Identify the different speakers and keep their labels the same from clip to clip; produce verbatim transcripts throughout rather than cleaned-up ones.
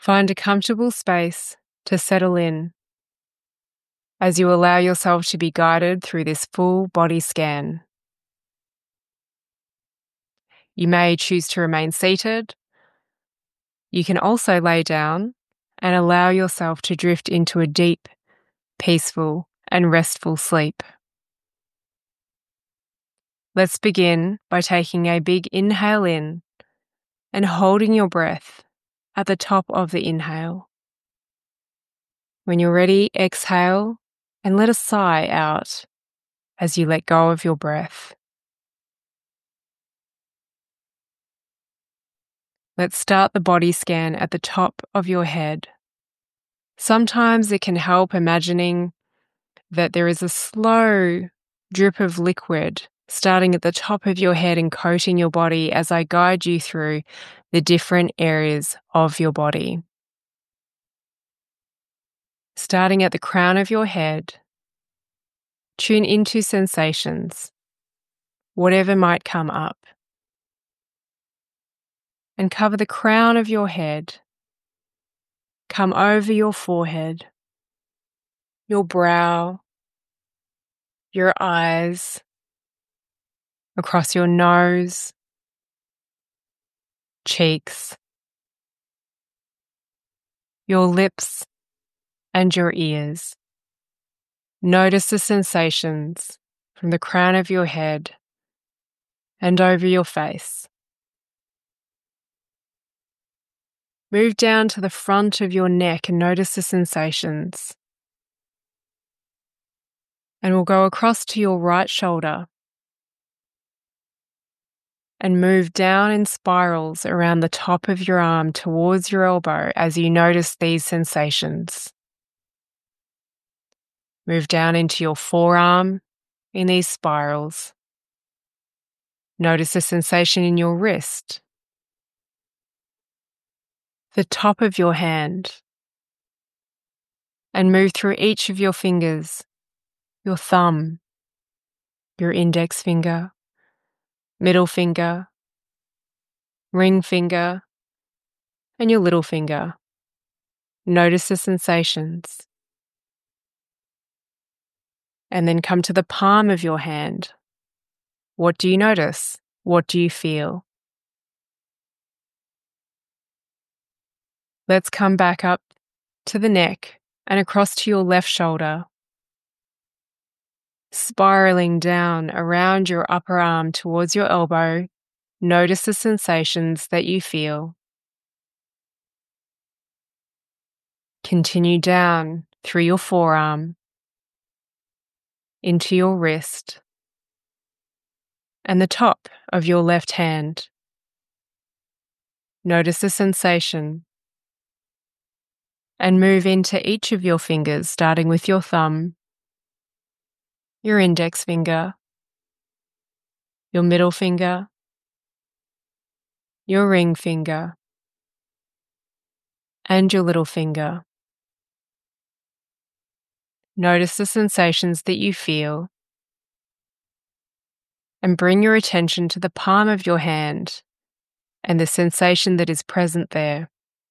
Speaker 1: Find a comfortable space to settle in as you allow yourself to be guided through this full body scan. You may choose to remain seated. You can also lay down and allow yourself to drift into a deep, peaceful, and restful sleep. Let's begin by taking a big inhale in and holding your breath at the top of the inhale. When you're ready, exhale and let a sigh out as you let go of your breath. Let's start the body scan at the top of your head. Sometimes it can help imagining that there is a slow drip of liquid starting at the top of your head and coating your body as I guide you through the different areas of your body. Starting at the crown of your head, tune into sensations, whatever might come up, and cover the crown of your head. Come over your forehead, your brow, your eyes, across your nose, cheeks, your lips, and your ears. Notice the sensations from the crown of your head and over your face. Move down to the front of your neck and notice the sensations. And we'll go across to your right shoulder and move down in spirals around the top of your arm towards your elbow as you notice these sensations. Move down into your forearm in these spirals. Notice the sensation in your wrist, the top of your hand, and move through each of your fingers, your thumb, your index finger, middle finger, ring finger, and your little finger. Notice the sensations. And then come to the palm of your hand. What do you notice? What do you feel? Let's come back up to the neck and across to your left shoulder, spiraling down around your upper arm towards your elbow. Notice the sensations that you feel. Continue down through your forearm, into your wrist, and the top of your left hand. Notice the sensation. And move into each of your fingers, starting with your thumb, your index finger, your middle finger, your ring finger, and your little finger. Notice the sensations that you feel, and bring your attention to the palm of your hand and the sensation that is present there.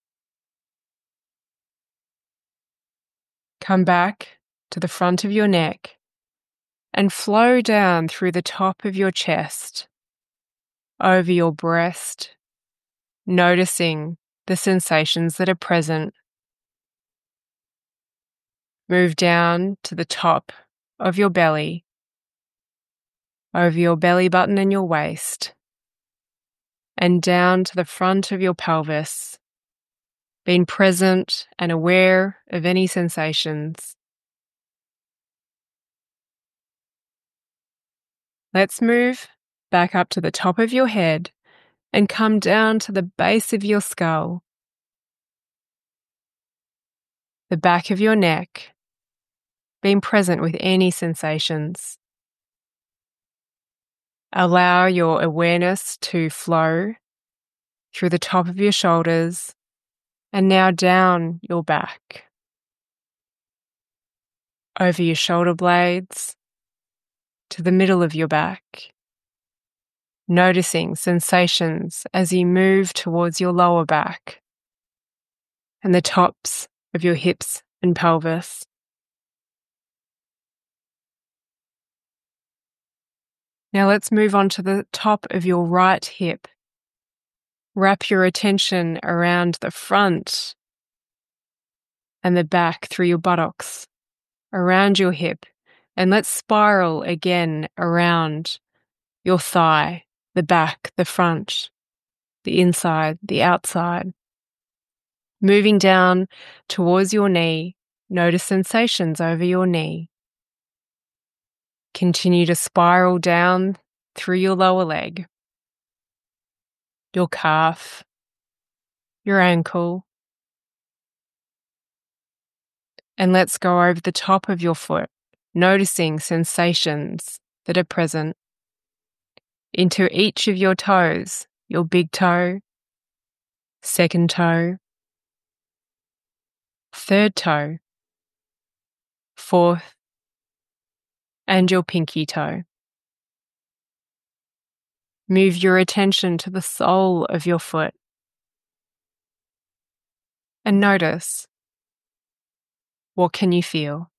Speaker 1: Come back to the front of your neck and flow down through the top of your chest, over your breast, noticing the sensations that are present. Move down to the top of your belly, over your belly button and your waist, and down to the front of your pelvis, being present and aware of any sensations. Let's move back up to the top of your head and come down to the base of your skull, the back of your neck, being present with any sensations. Allow your awareness to flow through the top of your shoulders and now down your back, over your shoulder blades, to the middle of your back, noticing sensations as you move towards your lower back, and the tops of your hips and pelvis. Now let's move on to the top of your right hip. Wrap your attention around the front and the back through your buttocks, around your hip, and let's spiral again around your thigh, the back, the front, the inside, the outside. Moving down towards your knee, notice sensations over your knee. Continue to spiral down through your lower leg, your calf, your ankle, and let's go over the top of your foot, noticing sensations that are present into each of your toes, your big toe, second toe, third toe, fourth, and your pinky toe. Move your attention to the sole of your foot and notice, what can you feel?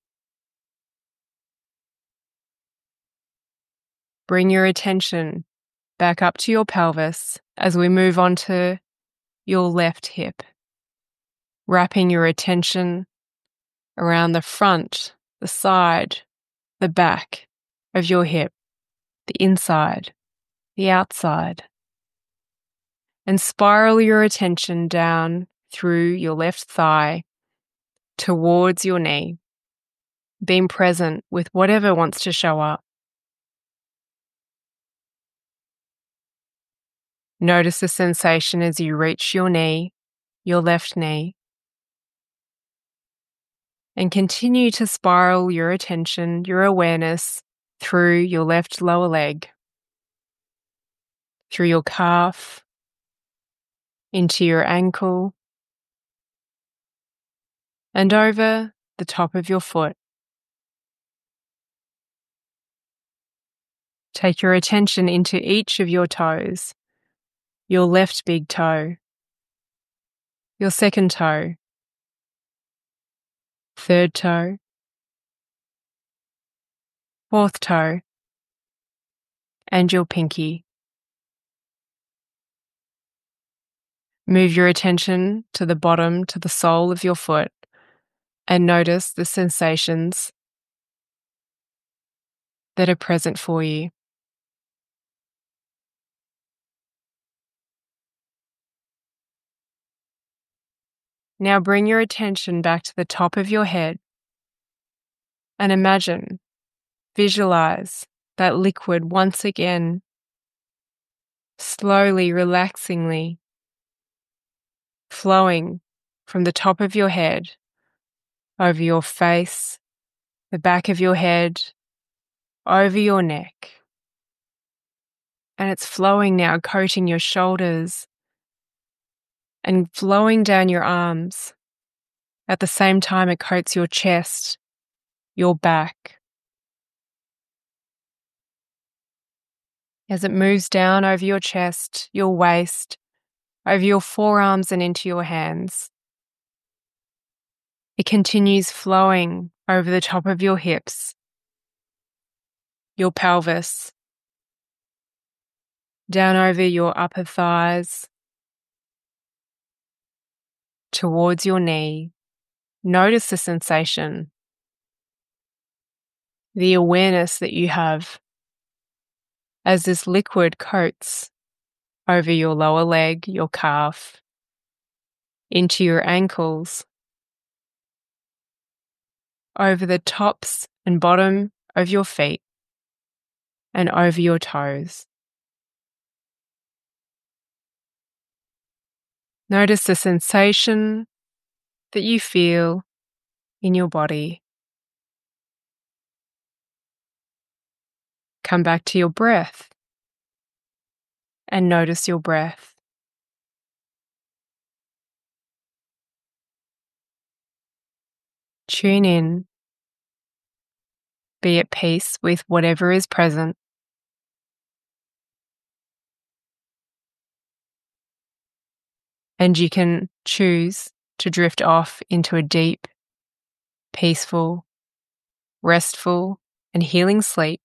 Speaker 1: Bring your attention back up to your pelvis as we move on to your left hip, wrapping your attention around the front, the side, the back of your hip, the inside, the outside, and spiral your attention down through your left thigh towards your knee, being present with whatever wants to show up. Notice the sensation as you reach your knee, your left knee, and continue to spiral your attention, your awareness through your left lower leg, through your calf, into your ankle, and over the top of your foot. Take your attention into each of your toes, your left big toe, your second toe, third toe, fourth toe, and your pinky. Move your attention to the bottom, to the sole of your foot, and notice the sensations that are present for you. Now bring your attention back to the top of your head and imagine, visualize that liquid once again, slowly, relaxingly flowing from the top of your head over your face, the back of your head, over your neck. And it's flowing now, coating your shoulders and flowing down your arms. At the same time, it coats your chest, your back. As it moves down over your chest, your waist, over your forearms and into your hands. It continues flowing over the top of your hips, your pelvis, down over your upper thighs, towards your knee. Notice the sensation, the awareness that you have as this liquid coats over your lower leg, your calf, into your ankles, over the tops and bottom of your feet, and over your toes. Notice the sensation that you feel in your body. Come back to your breath and notice your breath. Tune in. Be at peace with whatever is present. And you can choose to drift off into a deep, peaceful, restful, and healing sleep.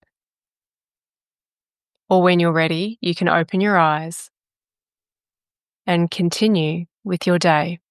Speaker 1: Or when you're ready, you can open your eyes and continue with your day.